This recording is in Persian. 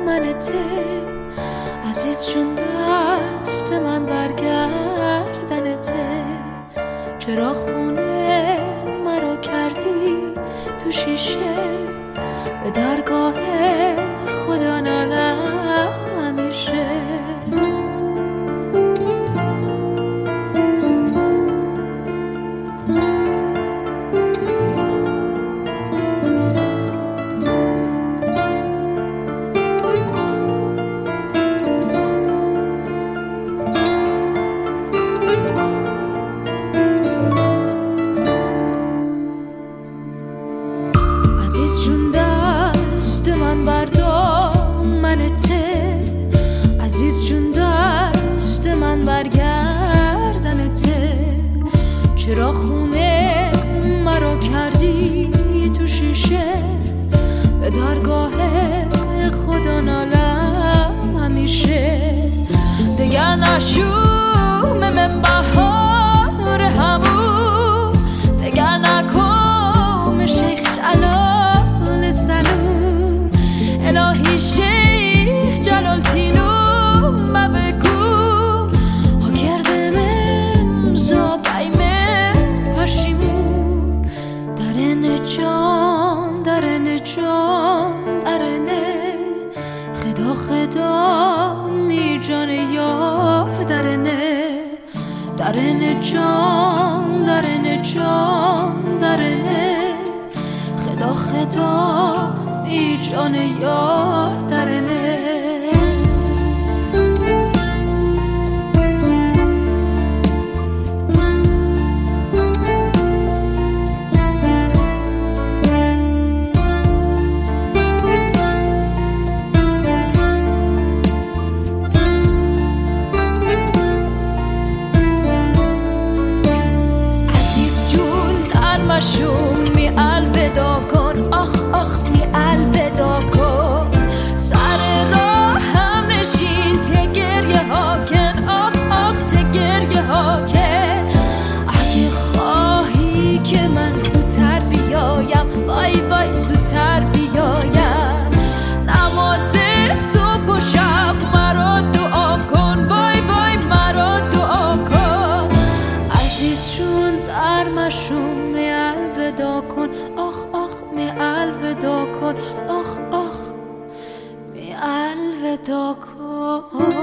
منته عزیز جون دست من برگردنته چرا خونه مرا کردی تو شیشه به درگاه خدا نالم همیشه عزیز جون دست من برگردنته چرا خونه مرا کردی تو شیشه به درگاه خدا نالم همیشه دگر نشوم من بهار همون دگر نکم شیخ جلال سلام الهی شیخ جلال تینو ما بگو ها کردم امزا بایمه پشیمون درن جان درن جان درنه خدا خدا می جان یار درنه درن جان درن جان درنه خدا خدا ای جان یار درنه عزیز جون در مشوم می الودا کن آخ آخ می الودا کن سر راه هم نشین ته گریه ها کن آخ آخ ته گریه ها کن اگه خواهی که من زودتر بیایم وای وای زودتر بیایم نماز صبح و شب مرا دعا کن وای وای مرا دعا کن عزیز جون در مشوم می الودا کن آخ آخ می الودا کن آخ آخ می الودا کن